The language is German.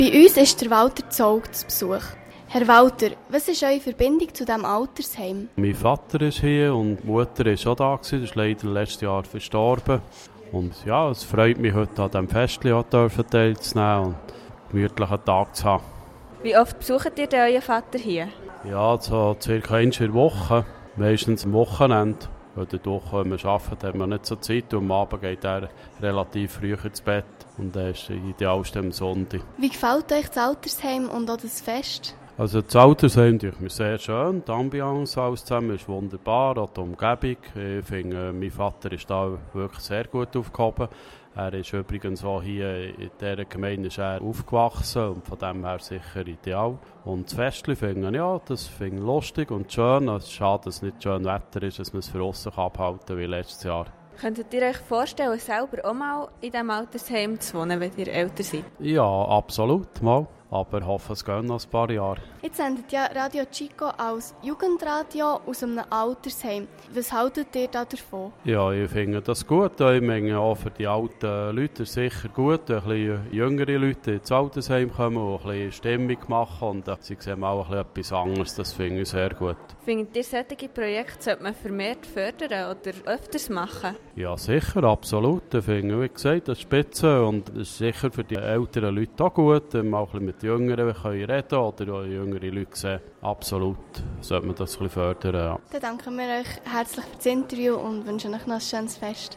Bei uns ist der Walter Zaug zu Besuch. Herr Walter, was ist eure Verbindung zu diesem Altersheim? Mein Vater ist hier und die Mutter war auch da. Sie ist leider letztes Jahr verstorben. Und ja, es freut mich, heute an diesem Festchen teilzunehmen und einen gemütlichen Tag zu haben. Wie oft besucht ihr denn euren Vater hier? Ja, so circa einmal in der Woche, meistens am Wochenende. Weil dadurch, wenn wir arbeiten, haben wir nicht so Zeit und am Abend geht er relativ früh ins Bett und dann ist idealst am Sonntag. Wie gefällt euch das Altersheim und auch das Fest? Also das Altersheim ist mir sehr schön, die Ambiance alles zusammen ist wunderbar, auch die Umgebung. Ich finde, mein Vater ist da wirklich sehr gut aufgehoben. Er ist übrigens auch hier in dieser Gemeinde aufgewachsen und von dem her sicher ideal. Und das Festchen finde ich lustig und schön. Es ist schade, dass es nicht schön Wetter ist, dass man es für draussen abhalten kann wie letztes Jahr. Könntet ihr euch vorstellen, selber auch mal in diesem Altersheim zu wohnen, wenn ihr älter seid? Ja, absolut, mal. Aber ich hoffe, es gehen noch ein paar Jahre. Jetzt sendet ja Radio Chico als Jugendradio aus einem Altersheim. Was haltet ihr da davon? Ja, ich finde das gut. Ich meine, auch für die alten Leute ist es sicher gut, wenn ein bisschen jüngere Leute ins Altersheim kommen und ein bisschen Stimmung machen. Und sie sehen mal ein bisschen etwas anderes. Das finde ich sehr gut. Findet ihr, solche Projekte sollte man vermehrt fördern oder öfters machen? Ja, sicher, absolut. Ich finde, wie gesagt, das ist spitze und das ist sicher für die älteren Leute auch gut, wenn man auch ein bisschen mit Jüngeren reden können oder auch jüngere Leute sehen. Absolut sollte man das ein bisschen fördern. Ja. Dann danken wir euch herzlich für das Interview und wünschen euch noch ein schönes Fest.